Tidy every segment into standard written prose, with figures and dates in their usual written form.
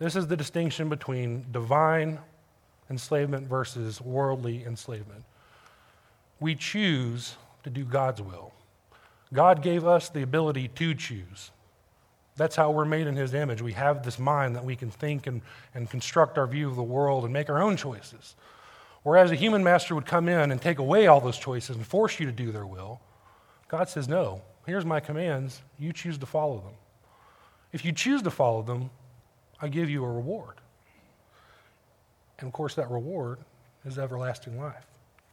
This is the distinction between divine enslavement versus worldly enslavement. We choose to do God's will. God gave us the ability to choose. That's how we're made in His image. We have this mind that we can think and construct our view of the world and make our own choices. Whereas a human master would come in and take away all those choices and force you to do their will, God says, no, here's my commands. You choose to follow them. If you choose to follow them, I give you a reward. And of course, that reward is everlasting life.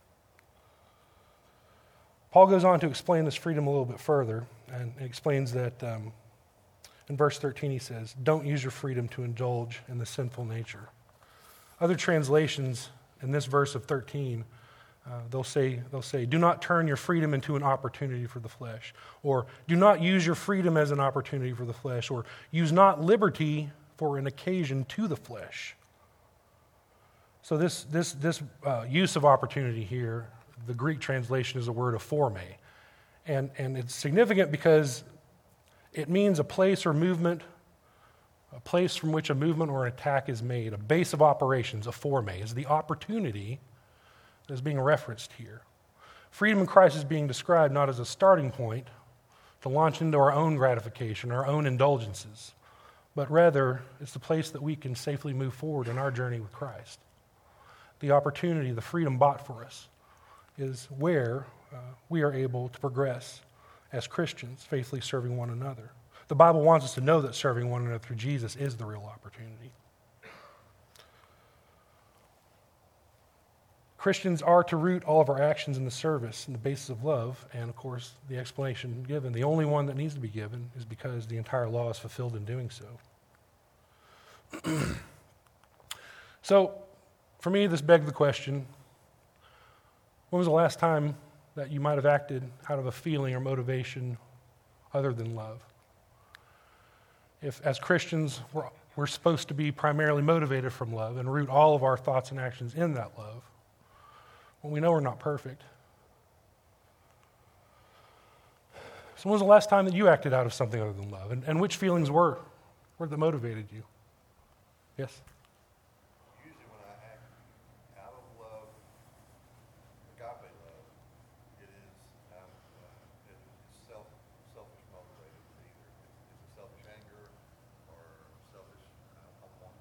Paul goes on to explain this freedom a little bit further, and explains that in verse 13 he says, don't use your freedom to indulge in the sinful nature. Other translations in this verse of 13, they'll say, do not turn your freedom into an opportunity for the flesh, or do not use your freedom as an opportunity for the flesh, or use not liberty for an occasion to the flesh. So this use of opportunity here, the Greek translation is the word aphorme. And it's significant because it means a place or movement, a place from which a movement or an attack is made. A base of operations, aphorme, is the opportunity that is being referenced here. Freedom in Christ is being described not as a starting point to launch into our own gratification, our own indulgences, but rather it's the place that we can safely move forward in our journey with Christ. The opportunity, the freedom bought for us, is where we are able to progress as Christians, faithfully serving one another. The Bible wants us to know that serving one another through Jesus is the real opportunity. Christians are to root all of our actions in the service and the basis of love, and of course, the explanation given, the only one that needs to be given, is because the entire law is fulfilled in doing so. So, for me, this begs the question, when was the last time that you might have acted out of a feeling or motivation other than love? If, as Christians, we're supposed to be primarily motivated from love and root all of our thoughts and actions in that love, well, we know we're not perfect. So when was the last time that you acted out of something other than love? And which feelings were that motivated you? Yes? Usually when I act out of love, agape love, it is selfish motivated. Either it's a selfish anger or selfish, I want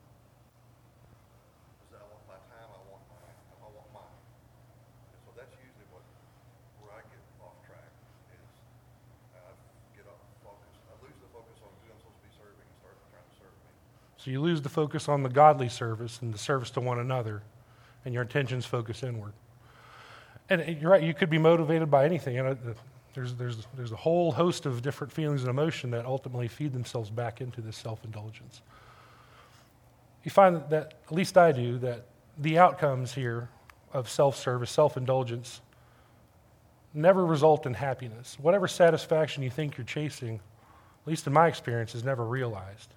my time, I want mine. And so that's usually where I get off track is I get off focus. I lose the focus on who I'm supposed to be serving and start trying to serve me. So you lose the focus on the godly service and the service to one another, and your intentions focus inward. And you're right, you could be motivated by anything. And there's a whole host of different feelings and emotion that ultimately feed themselves back into this self-indulgence. You find that, at least I do, that the outcomes here of self-service, self-indulgence, never result in happiness. Whatever satisfaction you think you're chasing, at least in my experience, is never realized.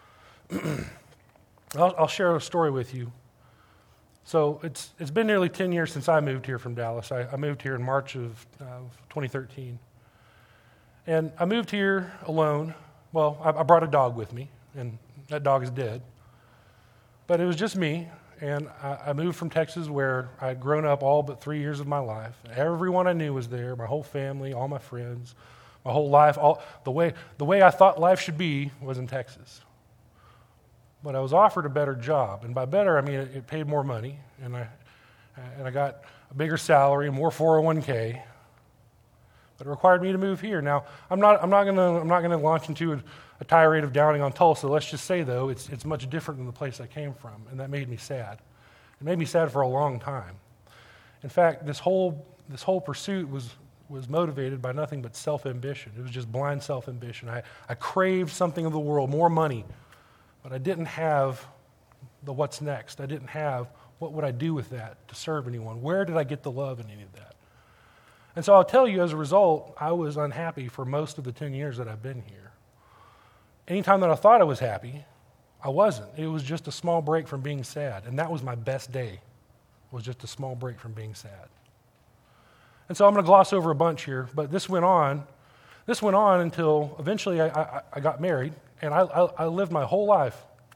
I'll share a story with you. So it's been nearly 10 years since I moved here from Dallas. I moved here in March of 2013. And I moved here alone. Well, I brought a dog with me, and that dog is dead. But it was just me, and I moved from Texas where I had grown up all but 3 years of my life. Everyone I knew was there, my whole family, all my friends, my whole life. The way I thought life should be was in Texas. But I was offered a better job, and by better I mean it paid more money, and I got a bigger salary, more 401k. But it required me to move here. Now I'm not going to launch into a tirade of downing on Tulsa. Let's just say though it's much different than the place I came from, and that made me sad. It made me sad for a long time. In fact, this whole pursuit was motivated by nothing but self-ambition. It was just blind self-ambition. I craved something of the world, more money. But I didn't have the what's next. I didn't have what would I do with that to serve anyone. Where did I get the love in any of that? And so I'll tell you, as a result, I was unhappy for most of the 10 years that I've been here. Anytime that I thought I was happy, I wasn't. It was just a small break from being sad. And that was my best day, was just a small break from being sad. And so I'm going to gloss over a bunch here, but this went on until eventually I got married. And I lived my whole life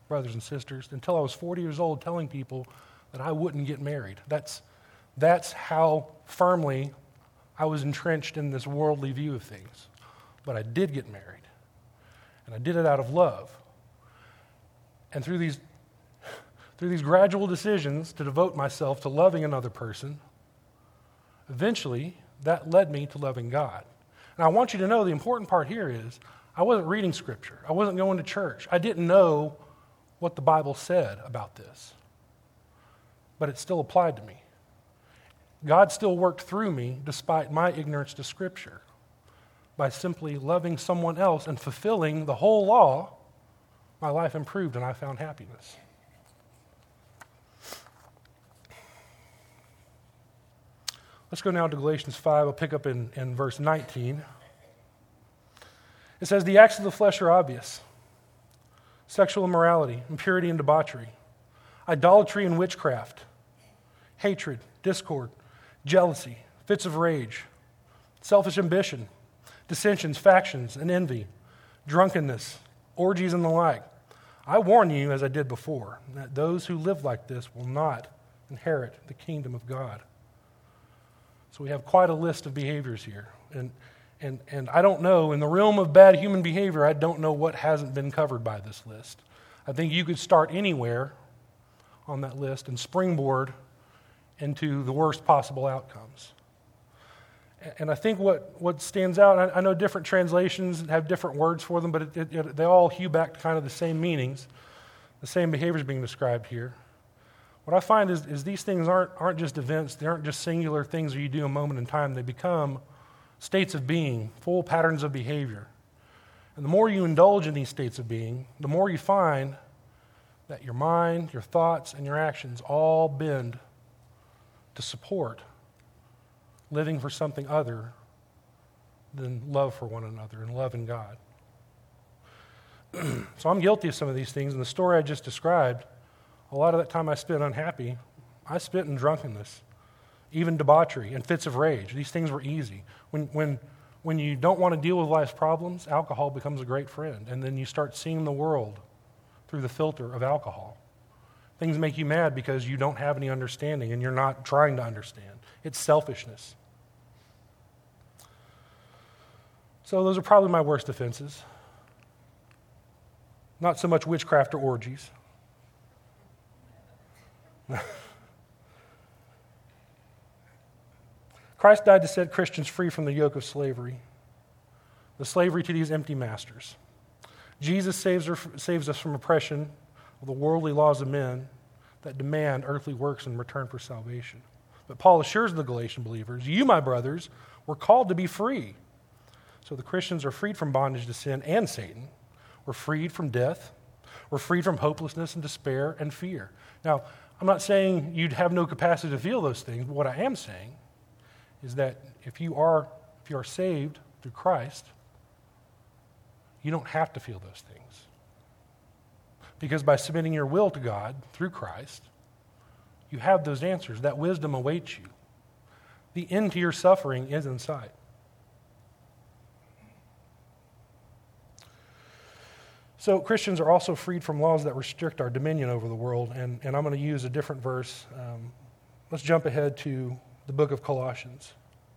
brothers and sisters, until I was 40 years old telling people that I wouldn't get married. That's how firmly I was entrenched in this worldly view of things. But I did get married, and I did it out of love. And through these gradual decisions to devote myself to loving another person, eventually that led me to loving God. And I want you to know the important part here is I wasn't reading Scripture. I wasn't going to church. I didn't know what the Bible said about this. But it still applied to me. God still worked through me despite my ignorance to Scripture. By simply loving someone else and fulfilling the whole law, my life improved and I found happiness. Let's go now to Galatians 5. I'll pick up in verse 19. It says, the acts of the flesh are obvious: sexual immorality, impurity and debauchery, idolatry and witchcraft, hatred, discord, jealousy, fits of rage, selfish ambition, dissensions, factions, and envy, drunkenness, orgies, and the like. I warn you, as I did before, that those who live like this will not inherit the kingdom of God. So we have quite a list of behaviors here. And I don't know, in the realm of bad human behavior, I don't know what hasn't been covered by this list. I think you could start anywhere on that list and springboard into the worst possible outcomes. And I think what stands out, I know different translations have different words for them, but they all hew back to kind of the same meanings, the same behaviors being described here. What I find is these things aren't just events, they aren't just singular things that you do a moment in time, they become states of being, full patterns of behavior. And the more you indulge in these states of being, the more you find that your mind, your thoughts, and your actions all bend to support living for something other than love for one another and love in God. So I'm guilty of some of these things, and the story I just described, a lot of that time I spent unhappy, I spent in drunkenness, even debauchery and fits of rage. These things were easy. When you don't want to deal with life's problems, alcohol becomes a great friend, and then you start seeing the world through the filter of alcohol. Things make you mad because you don't have any understanding and you're not trying to understand. It's selfishness. So those are probably my worst offenses. Not so much witchcraft or orgies. Christ died to set Christians free from the yoke of slavery, the slavery to these empty masters. Jesus saves us from oppression of the worldly laws of men that demand earthly works in return for salvation. But Paul assures the Galatian believers, you, my brothers, were called to be free. So the Christians are freed from bondage to sin and Satan. We're freed from death. We're freed from hopelessness and despair and fear. Now, I'm not saying you'd have no capacity to feel those things, but what I am saying is that if you are saved through Christ, you don't have to feel those things. Because by submitting your will to God through Christ, you have those answers. That wisdom awaits you. The end to your suffering is in sight. So Christians are also freed from laws that restrict our dominion over the world, and I'm going to use a different verse. Let's jump ahead to the book of Colossians.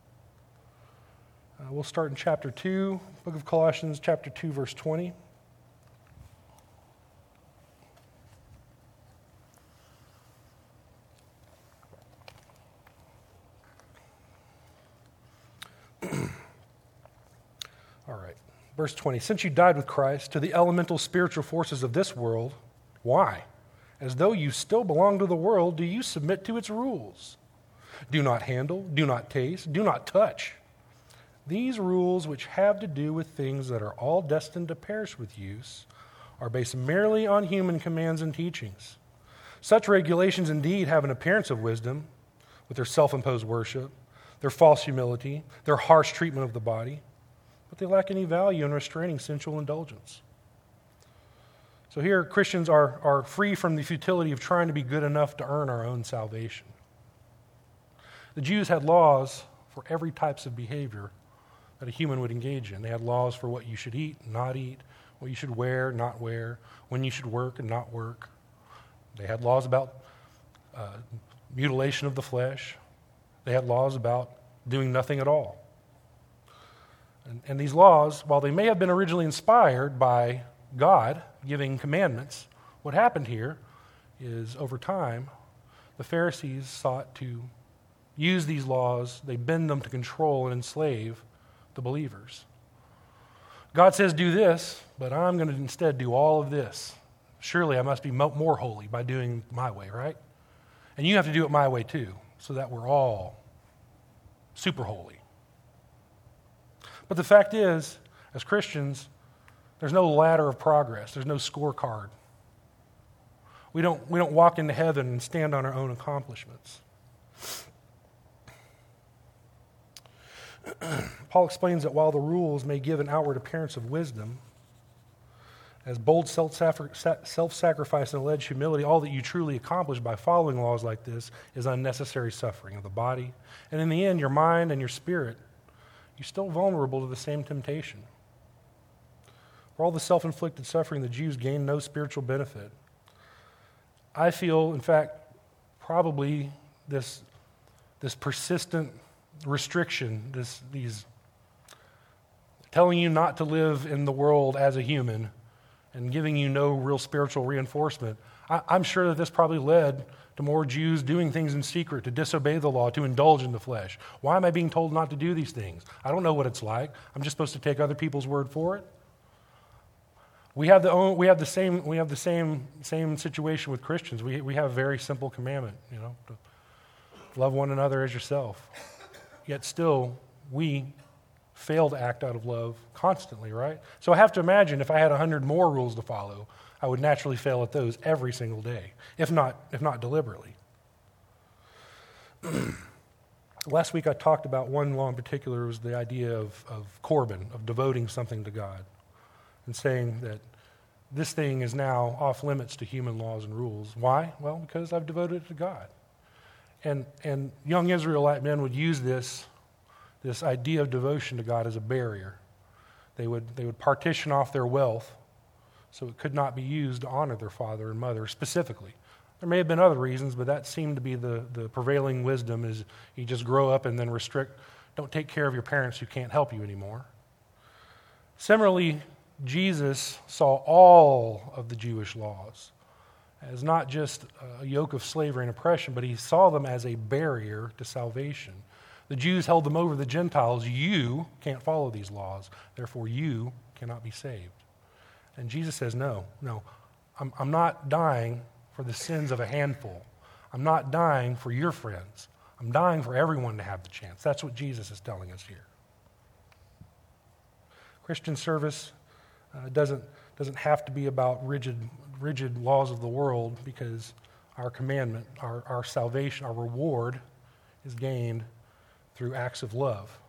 We'll start in chapter 2, book of Colossians, chapter 2, verse 20. All right, verse 20. Since you died with Christ to the elemental spiritual forces of this world, why? As though you still belong to the world, do you submit to its rules? Do not handle, do not taste, do not touch. These rules, which have to do with things that are all destined to perish with use, are based merely on human commands and teachings. Such regulations indeed have an appearance of wisdom, with their self-imposed worship, their false humility, their harsh treatment of the body, but they lack any value in restraining sensual indulgence. So here, Christians are free from the futility of trying to be good enough to earn our own salvation. The Jews had laws for every types of behavior that a human would engage in. They had laws for what you should eat, not eat, what you should wear, not wear, when you should work and not work. They had laws about mutilation of the flesh. They had laws about doing nothing at all. And these laws, while they may have been originally inspired by God giving commandments, what happened here is over time, the Pharisees sought to use these laws, they bend them to control and enslave the believers. God says, do this, but I'm going to instead do all of this. Surely I must be more holy by doing my way, right? And you have to do it my way too, so that we're all super holy. But the fact is, as Christians, there's no ladder of progress. There's no scorecard. We don't walk into heaven and stand on our own accomplishments. Paul explains that while the rules may give an outward appearance of wisdom, as bold self-sacrifice and alleged humility, all that you truly accomplish by following laws like this is unnecessary suffering of the body. And in the end, your mind and your spirit, you're still vulnerable to the same temptation. For all the self-inflicted suffering, the Jews gained no spiritual benefit. I feel, in fact, probably this persistent restriction, these telling you not to live in the world as a human and giving you no real spiritual reinforcement, I'm sure that this probably led to more Jews doing things in secret, to disobey the law, to indulge in the flesh. Why am I being told not to do these things? I don't know what it's like. I'm just supposed to take other people's word for it. We have the same situation with Christians. We have a very simple commandment, to love one another as yourself. Yet still, we fail to act out of love constantly, right? So I have to imagine if I had 100 more rules to follow, I would naturally fail at those every single day, if not deliberately. Last week I talked about one law in particular. It was the idea of Corban, of devoting something to God, and saying that this thing is now off limits to human laws and rules. Why? Well, because I've devoted it to God. And young Israelite men would use this idea of devotion to God as a barrier. They would partition off their wealth so it could not be used to honor their father and mother specifically. There may have been other reasons, but that seemed to be the prevailing wisdom, is you just grow up and then don't take care of your parents who can't help you anymore. Similarly, Jesus saw all of the Jewish laws as not just a yoke of slavery and oppression, but he saw them as a barrier to salvation. The Jews held them over the Gentiles. You can't follow these laws, therefore you cannot be saved. And Jesus says, no, I'm not dying for the sins of a handful. I'm not dying for your friends. I'm dying for everyone to have the chance. That's what Jesus is telling us here. Christian service doesn't have to be about rigid laws of the world, because our commandment, our salvation, our reward is gained through acts of love.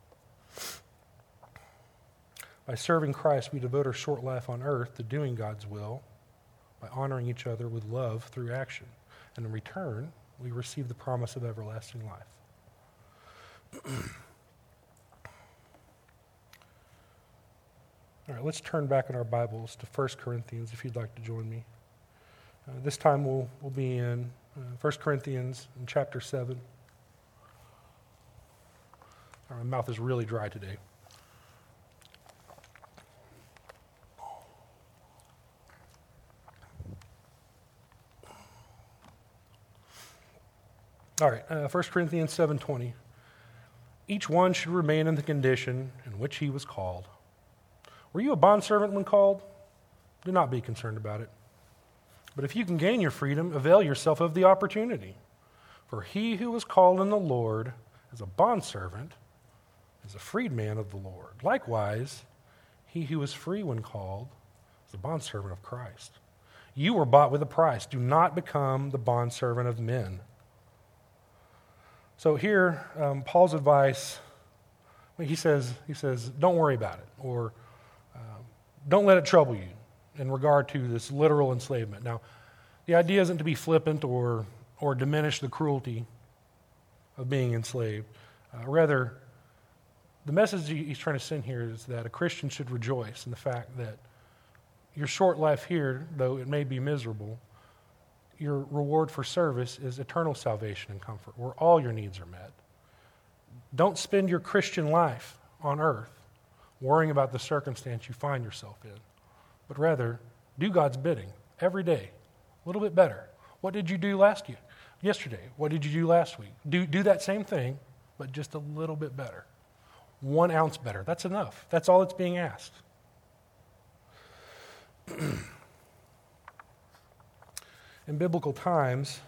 By serving Christ, we devote our short life on earth to doing God's will by honoring each other with love through action. And in return, we receive the promise of everlasting life. All right, let's turn back in our Bibles to 1 Corinthians, if you'd like to join me. This time we'll be in 1 Corinthians in chapter 7. My mouth is really dry today. All right, 1 Corinthians 7:20. Each one should remain in the condition in which he was called. Were you a bondservant when called? Do not be concerned about it. But if you can gain your freedom, avail yourself of the opportunity. For he who was called in the Lord as a bondservant is a freedman of the Lord. Likewise, he who was free when called is a bondservant of Christ. You were bought with a price. Do not become the bondservant of men. So here, Paul's advice, he says, don't worry about it, or don't let it trouble you in regard to this literal enslavement. Now, the idea isn't to be flippant or diminish the cruelty of being enslaved. Rather, the message he's trying to send here is that a Christian should rejoice in the fact that your short life here, though it may be miserable, your reward for service is eternal salvation and comfort, where all your needs are met. Don't spend your Christian life on earth worrying about the circumstance you find yourself in, but rather do God's bidding every day, a little bit better. What did you do yesterday? What did you do last week? Do that same thing, but just a little bit better. 1 ounce better. That's enough. That's all that's being asked. In biblical times,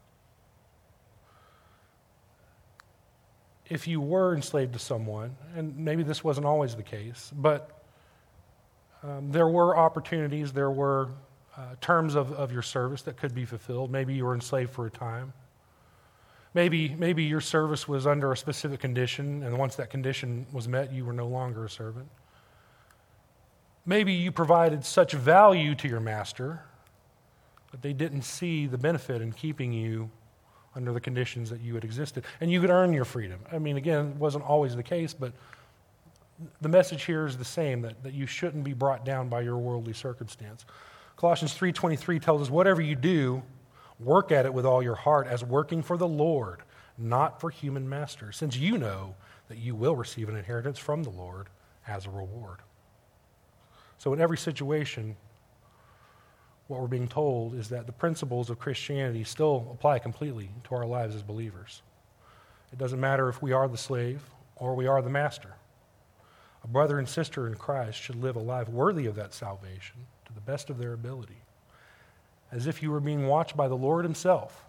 if you were enslaved to someone, and maybe this wasn't always the case, but there were opportunities, there were terms of your service that could be fulfilled. Maybe you were enslaved for a time. Maybe your service was under a specific condition, and once that condition was met, you were no longer a servant. Maybe you provided such value to your master that they didn't see the benefit in keeping you under the conditions that you had existed. And you could earn your freedom. I mean, again, it wasn't always the case, but the message here is the same, that you shouldn't be brought down by your worldly circumstance. Colossians 3:23 tells us, whatever you do, work at it with all your heart as working for the Lord, not for human masters, since you know that you will receive an inheritance from the Lord as a reward. So in every situation, what we're being told is that the principles of Christianity still apply completely to our lives as believers. It doesn't matter if we are the slave or we are the master. A brother and sister in Christ should live a life worthy of that salvation to the best of their ability, as if you were being watched by the Lord himself.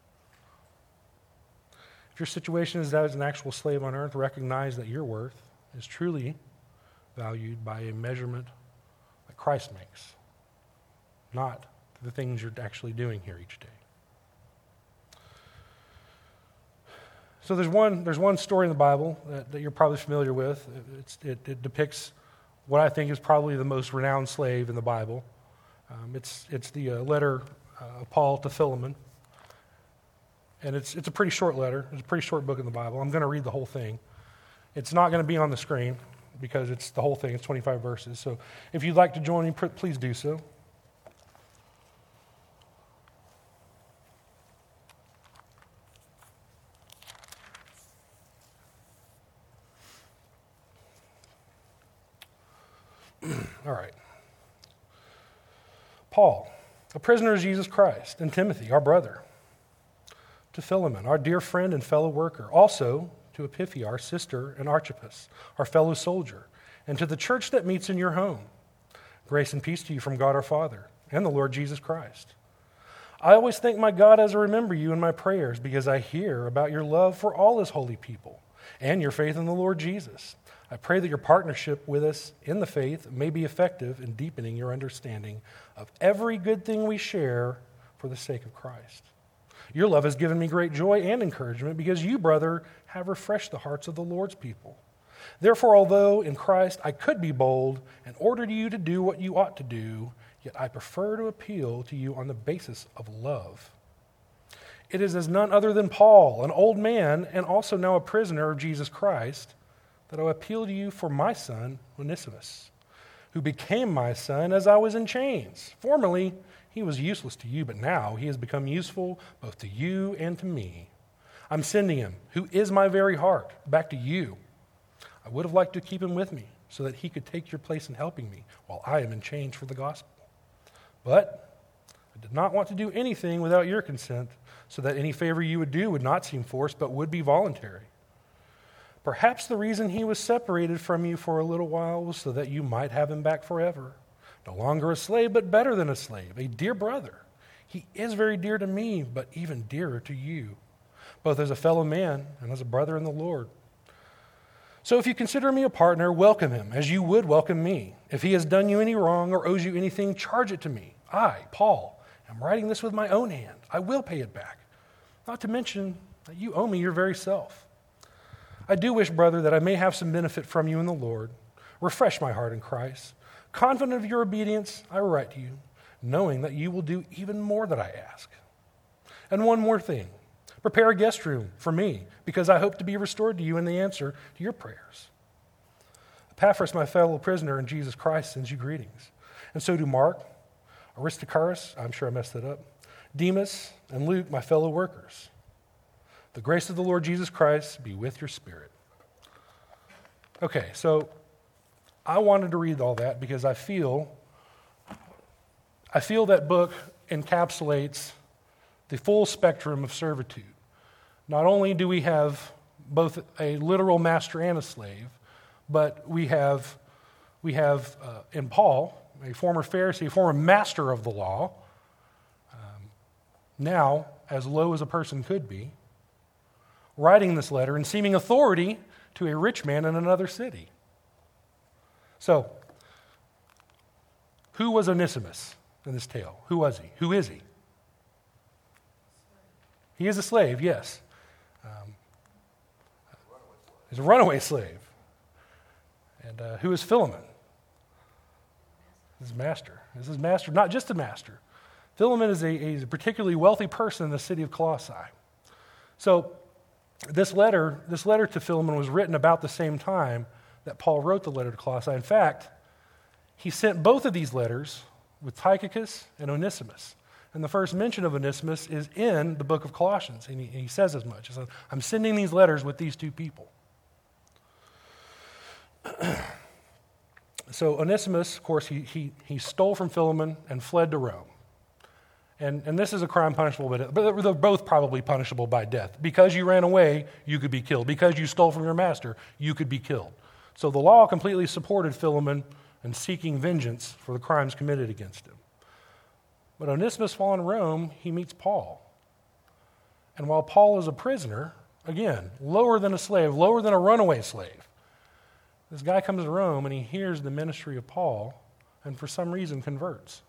If your situation is as an actual slave on earth, recognize that your worth is truly valued by a measurement that Christ makes, not the things you're actually doing here each day. So there's one story in the Bible that you're probably familiar with. It depicts what I think is probably the most renowned slave in the Bible. It's the letter of Paul to Philemon. And it's a pretty short letter. It's a pretty short book in the Bible. I'm going to read the whole thing. It's not going to be on the screen because it's the whole thing. It's 25 verses. So if you'd like to join me, please do so. All right. Paul, a prisoner of Jesus Christ, and Timothy, our brother, to Philemon, our dear friend and fellow worker, also to Epiphi, our sister, and Archippus, our fellow soldier, and to the church that meets in your home. Grace and peace to you from God our Father and the Lord Jesus Christ. I always thank my God as I remember you in my prayers, because I hear about your love for all his holy people and your faith in the Lord Jesus. I pray that your partnership with us in the faith may be effective in deepening your understanding of every good thing we share for the sake of Christ. Your love has given me great joy and encouragement, because you, brother, have refreshed the hearts of the Lord's people. Therefore, although in Christ I could be bold and order you to do what you ought to do, yet I prefer to appeal to you on the basis of love. It is as none other than Paul, an old man and also now a prisoner of Jesus Christ, that I appeal to you for my son, Onesimus, who became my son as I was in chains. Formerly, he was useless to you, but now he has become useful both to you and to me. I'm sending him, who is my very heart, back to you. I would have liked to keep him with me so that he could take your place in helping me while I am in chains for the gospel. But I did not want to do anything without your consent, so that any favor you would do would not seem forced, but would be voluntary. Perhaps the reason he was separated from you for a little while was so that you might have him back forever. No longer a slave, but better than a slave, a dear brother. He is very dear to me, but even dearer to you, both as a fellow man and as a brother in the Lord. So if you consider me a partner, welcome him as you would welcome me. If he has done you any wrong or owes you anything, charge it to me. I, Paul, am writing this with my own hand. I will pay it back. Not to mention that you owe me your very self. I do wish, brother, that I may have some benefit from you in the Lord. Refresh my heart in Christ. Confident of your obedience, I write to you, knowing that you will do even more than I ask. And one more thing. Prepare a guest room for me, because I hope to be restored to you in the answer to your prayers. Epaphras, my fellow prisoner in Jesus Christ, sends you greetings. And so do Mark, Aristarchus, I'm sure I messed that up, Demas, and Luke, my fellow workers. The grace of the Lord Jesus Christ be with your spirit. Okay, so I wanted to read all that because I feel that book encapsulates the full spectrum of servitude. Not only do we have both a literal master and a slave, but we have in Paul, a former Pharisee, a former master of the law, now as low as a person could be, writing this letter and seeming authority to a rich man in another city. So, who was Onesimus in this tale? Who was he? Who is he? He is a slave, yes. He's a runaway slave. And who is Philemon? His master. This is master, not just a master. Philemon is a particularly wealthy person in the city of Colossae. So this letter to Philemon was written about the same time that Paul wrote the letter to Colossae. In fact, he sent both of these letters with Tychicus and Onesimus. And the first mention of Onesimus is in the book of Colossians, and he says as much. He says, I'm sending these letters with these two people. So Onesimus, of course, he stole from Philemon and fled to Rome. And this is a crime punishable by death, but they're both probably punishable by death. Because you ran away, you could be killed. Because you stole from your master, you could be killed. So the law completely supported Philemon in seeking vengeance for the crimes committed against him. But Onesimus, while in Rome, he meets Paul. And while Paul is a prisoner, again, lower than a slave, lower than a runaway slave, this guy comes to Rome and he hears the ministry of Paul and for some reason converts.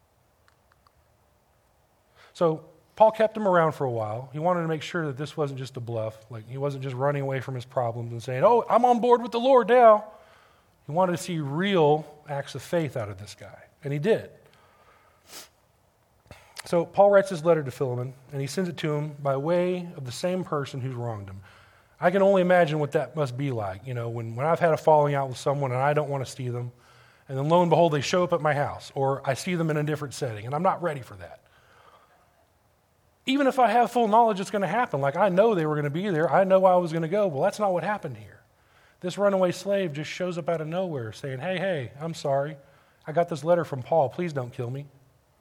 So Paul kept him around for a while. He wanted to make sure that this wasn't just a bluff, like he wasn't just running away from his problems and saying, oh, I'm on board with the Lord now. He wanted to see real acts of faith out of this guy, and he did. So Paul writes his letter to Philemon, and he sends it to him by way of the same person who's wronged him. I can only imagine what that must be like, when I've had a falling out with someone and I don't want to see them, and then lo and behold, they show up at my house, or I see them in a different setting, and I'm not ready for that. Even if I have full knowledge it's going to happen, like I know they were going to be there, I know I was going to go, well, that's not what happened here. This runaway slave just shows up out of nowhere saying, hey, I'm sorry. I got this letter from Paul. Please don't kill me.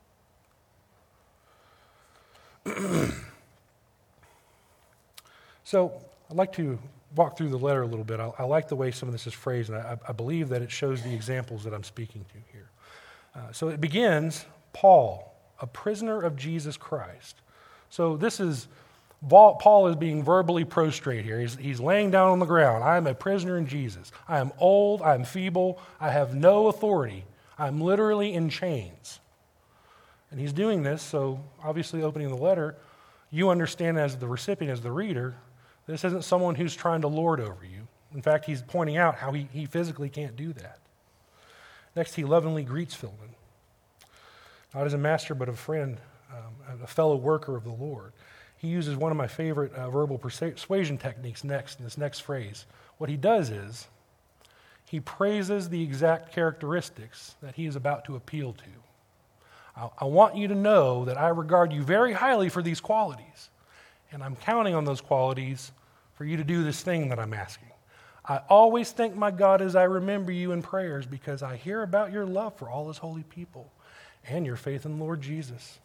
So I'd like to walk through the letter a little bit. I like the way some of this is phrased, and I believe that it shows the examples that I'm speaking to here. So it begins, Paul, a prisoner of Jesus Christ. So this is, Paul is being verbally prostrate here. He's laying down on the ground. I am a prisoner in Jesus. I am old. I am feeble. I have no authority. I'm literally in chains. And he's doing this, so obviously opening the letter, you understand as the recipient, as the reader, this isn't someone who's trying to lord over you. In fact, he's pointing out how he physically can't do that. Next, he lovingly greets Philemon, not as a master, but a friend, a fellow worker of the Lord. He uses one of my favorite verbal persuasion techniques next, in this next phrase. What he does is, he praises the exact characteristics that he is about to appeal to. I want you to know that I regard you very highly for these qualities, and I'm counting on those qualities for you to do this thing that I'm asking. I always thank my God as I remember you in prayers because I hear about your love for all his holy people and your faith in the Lord Jesus.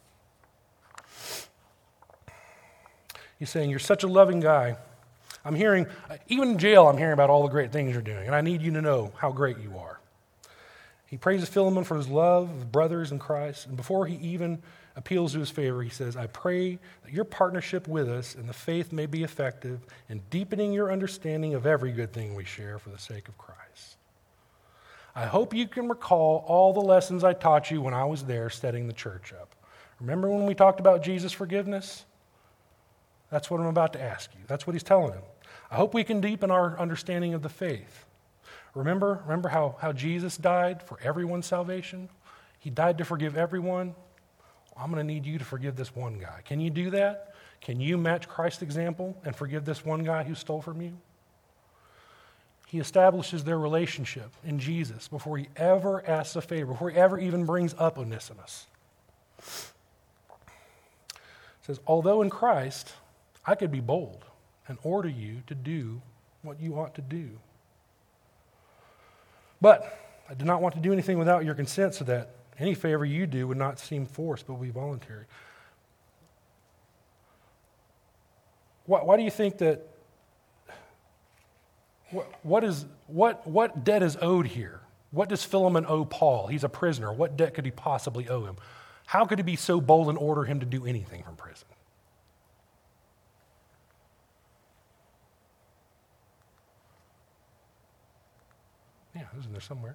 He's saying, you're such a loving guy. I'm hearing, even in jail, I'm hearing about all the great things you're doing, and I need you to know how great you are. He praises Philemon for his love of brothers in Christ, and before he even appeals to his favor, he says, I pray that your partnership with us in the faith may be effective in deepening your understanding of every good thing we share for the sake of Christ. I hope you can recall all the lessons I taught you when I was there setting the church up. Remember when we talked about Jesus' forgiveness? That's what I'm about to ask you. That's what he's telling him. I hope we can deepen our understanding of the faith. Remember how Jesus died for everyone's salvation? He died to forgive everyone. I'm going to need you to forgive this one guy. Can you do that? Can you match Christ's example and forgive this one guy who stole from you? He establishes their relationship in Jesus before he ever asks a favor, before he ever even brings up Onesimus. It says, although in Christ I could be bold and order you to do what you ought to do. But I do not want to do anything without your consent, so that any favor you do would not seem forced, but will be voluntary. Why do you think that, what debt is owed here? What does Philemon owe Paul? He's a prisoner. What debt could he possibly owe him? How could he be so bold and order him to do anything from prison? Yeah, isn't there somewhere?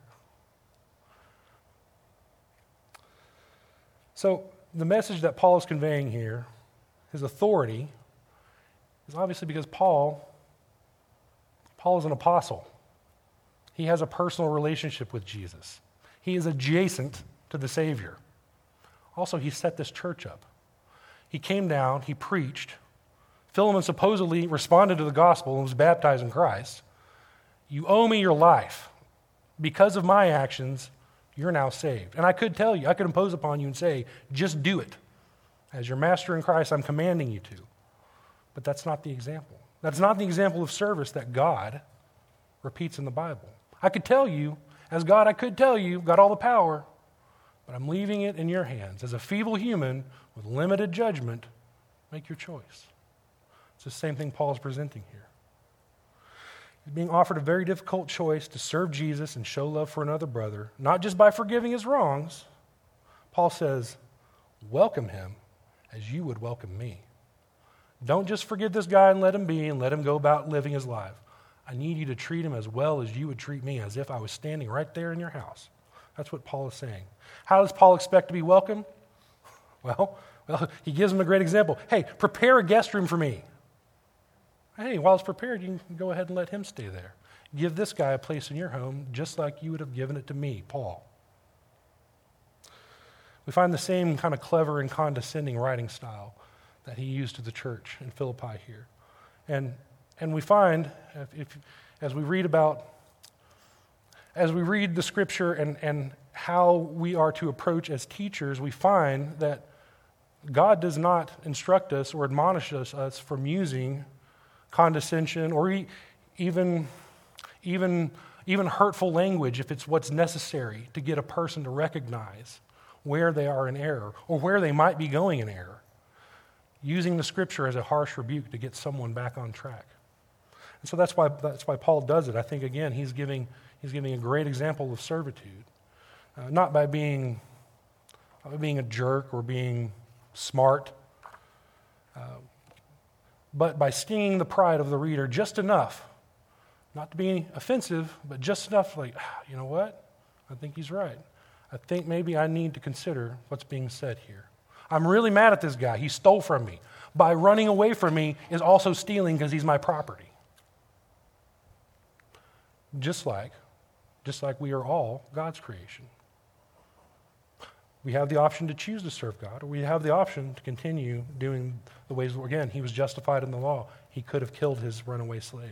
So the message that Paul is conveying here, his authority, is obviously because Paul is an apostle. He has a personal relationship with Jesus. He is adjacent to the Savior. Also, he set this church up. He came down, he preached. Philemon supposedly responded to the gospel and was baptized in Christ. You owe me your life. Because of my actions, you're now saved. And I could tell you, I could impose upon you and say, just do it. As your master in Christ, I'm commanding you to. But that's not the example. That's not the example of service that God repeats in the Bible. I could tell you, as God, I could tell you, got all the power, but I'm leaving it in your hands. As a feeble human with limited judgment, make your choice. It's the same thing Paul is presenting here. He's being offered a very difficult choice to serve Jesus and show love for another brother, not just by forgiving his wrongs. Paul says, welcome him as you would welcome me. Don't just forgive this guy and let him be and let him go about living his life. I need you to treat him as well as you would treat me, as if I was standing right there in your house. That's what Paul is saying. How does Paul expect to be welcomed? Well, he gives him a great example. Hey, prepare a guest room for me. Hey, while it's prepared, you can go ahead and let him stay there. Give this guy a place in your home just like you would have given it to me, Paul. We find the same kind of clever and condescending writing style that he used to the church in Philippi here. And we find, as we read the scripture and how we are to approach as teachers, we find that God does not instruct us or admonish us from using condescension or even hurtful language if it's what's necessary to get a person to recognize where they are in error or where they might be going in error. Using the scripture as a harsh rebuke to get someone back on track. And so that's why Paul does it. I think, again, he's giving a great example of servitude. Not by being a jerk or being smart, but by stinging the pride of the reader just enough, not to be offensive, but just enough like, you know what? I think he's right. I think maybe I need to consider what's being said here. I'm really mad at this guy. He stole from me. By running away from me is also stealing because he's my property. Just like we are all God's creation. We have the option to choose to serve God, or we have the option to continue doing the ways, again, he was justified in the law. He could have killed his runaway slave.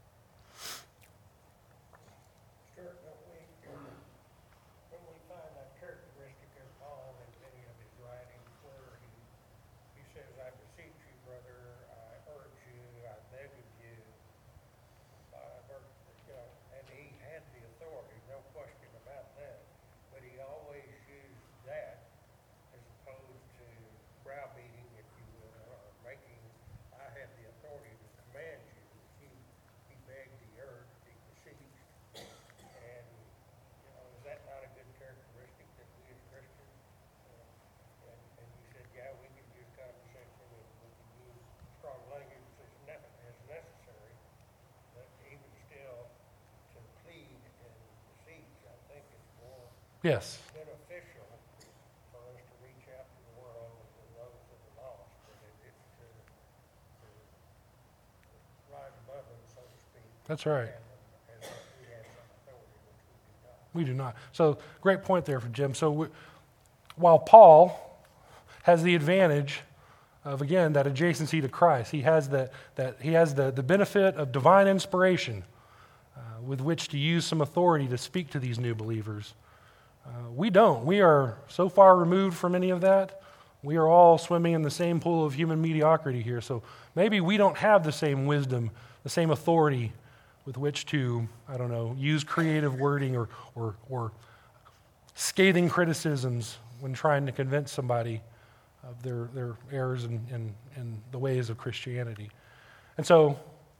When we find that characteristic in Paul in many of his writings where he says, I beseech you, brother, I urge you, I beg of you, and he had the authority, no question about that, but he always used that as opposed to browbeating, if you will, or making, I have the authority to command you. He begged, he urged, he beseeched, and is that not a good characteristic that we as Christians, and you said, yeah, we can use condescension and we can use strong language as necessary, but even still to plead and beseech, I think is more beneficial for us to reach out to the world and those that are lost than it is to rise above them, so to speak. That's right. And we have some authority, which we do not. We do not. So, great point there for Jim. So, while Paul has the advantage of, again, that adjacency to Christ, he has the benefit of divine inspiration with which to use some authority to speak to these new believers. We don't. We are so far removed from any of that. We are all swimming in the same pool of human mediocrity here. So maybe we don't have the same wisdom, the same authority with which to, use creative wording or scathing criticisms when trying to convince somebody of their errors in the ways of Christianity. And so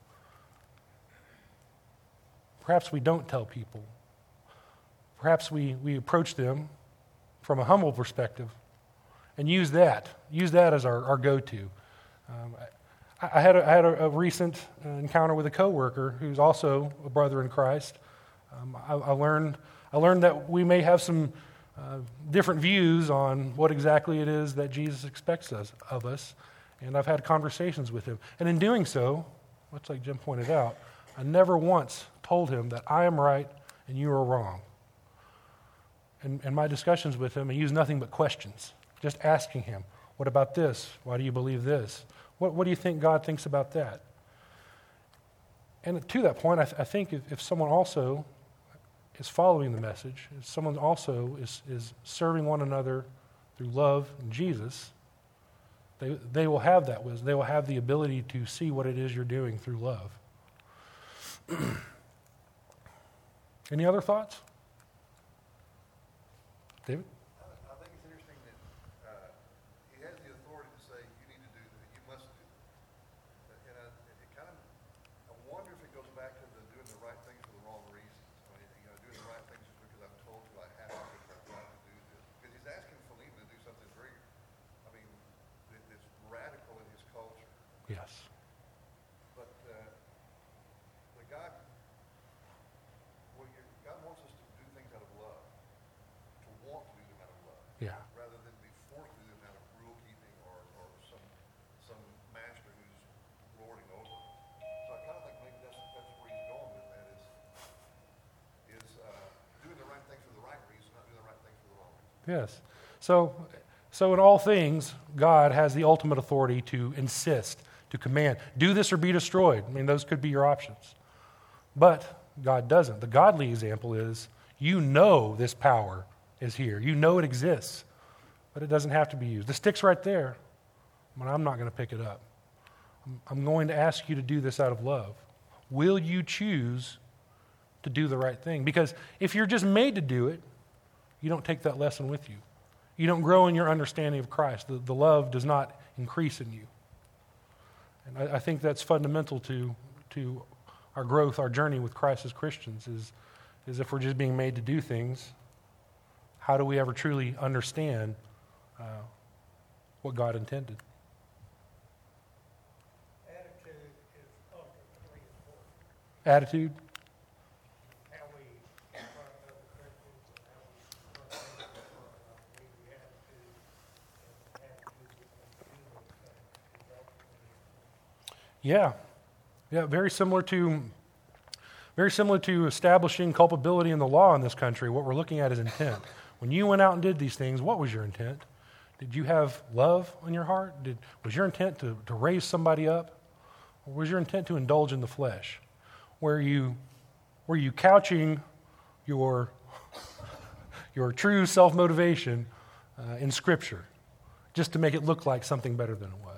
perhaps we don't tell people. Perhaps we approach them from a humble perspective and use that as our go-to. I had a recent encounter with a coworker who's also a brother in Christ. I learned that we may have some different views on what exactly it is that Jesus expects of us, and I've had conversations with him. And in doing so, much like Jim pointed out, I never once told him that I am right and you are wrong. And my discussions with him, I used nothing but questions, just asking him, what about this? Why do you believe this? What do you think God thinks about that? And to that point, I think if someone also is following the message, if someone also is serving one another through love and Jesus, they will have that wisdom. They will have the ability to see what it is you're doing through love. Any other thoughts? David? I think it's interesting that he has the authority to say, you need to do that, you must do that. And I wonder if it goes back to doing the right things for the wrong reasons. I mean, doing the right things just because I'm told to, I have to do this. Because he's asking Philemon to do something very, that's radical in his culture. Yes. But God wants us to do things out of love, to want to do them out of love, Yeah. rather than be forced to do them out of rule keeping or some master who's lording over us. So I kind of think maybe that's where he's going with that is doing the right things for the right reason, not doing the right things for the wrong reason. Yes. So in all things, God has the ultimate authority to insist, to command, do this or be destroyed. I mean, those could be your options. But God doesn't. The godly example is, you know this power is here. You know it exists, but it doesn't have to be used. The stick's right there, but I'm not going to pick it up. I'm going to ask you to do this out of love. Will you choose to do the right thing? Because if you're just made to do it, you don't take that lesson with you. You don't grow in your understanding of Christ. The love does not increase in you. And I think that's fundamental to our growth, our journey with Christ as Christians, is if we're just being made to do things, how do we ever truly understand what God intended? Attitude is ultimately important. Attitude? How we confront other Christians and how we confront them the attitude that we do those things is ultimately important. Yeah, very similar to establishing culpability in the law in this country. What we're looking at is intent. When you went out and did these things, what was your intent? Did you have love in your heart? Was your intent to raise somebody up? Or was your intent to indulge in the flesh? Were you couching your true self-motivation in Scripture just to make it look like something better than it was?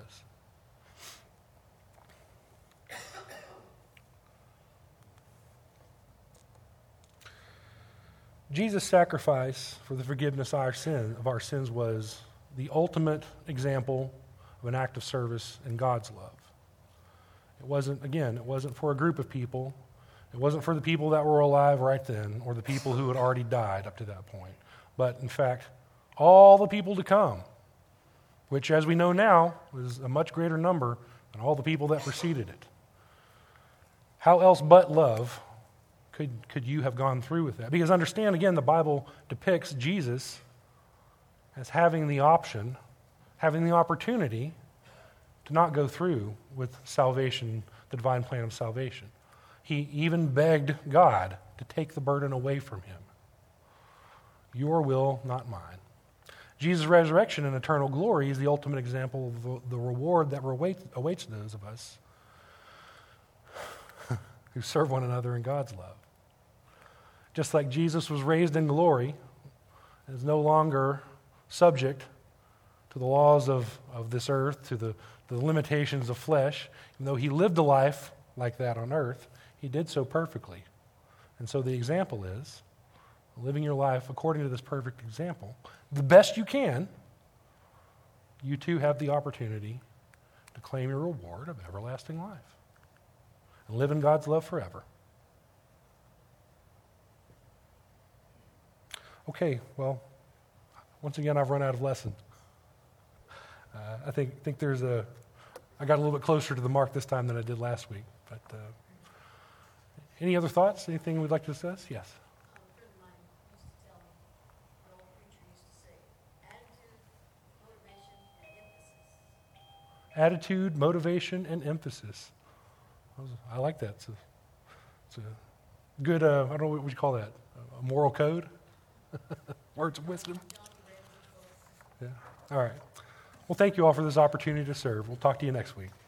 Jesus' sacrifice for the forgiveness of our sins was the ultimate example of an act of service in God's love. It wasn't for a group of people. It wasn't for the people that were alive right then or the people who had already died up to that point. But in fact, all the people to come, which as we know now was a much greater number than all the people that preceded it. How else but love could you have gone through with that? Because understand, again, the Bible depicts Jesus as having the option, having the opportunity to not go through with salvation, the divine plan of salvation. He even begged God to take the burden away from him. Your will, not mine. Jesus' resurrection and eternal glory is the ultimate example of the reward that awaits those of us who serve one another in God's love. Just like Jesus was raised in glory, and is no longer subject to the laws of this earth, to the limitations of flesh. Even though he lived a life like that on earth, he did so perfectly. And so the example is living your life according to this perfect example, the best you can. You too have the opportunity to claim your reward of everlasting life and live in God's love forever. Okay, well, once again, I've run out of lessons. I think I got a little bit closer to the mark this time than I did last week. But any other thoughts? Anything we'd like to discuss? Yes. A friend of mine used to tell me, an old preacher used to say, attitude, motivation, and emphasis. Attitude, motivation, and emphasis. I like that. It's a good, I don't know, what would you call that? A moral code? Words of wisdom? Yeah. All right. Well, thank you all for this opportunity to serve. We'll talk to you next week.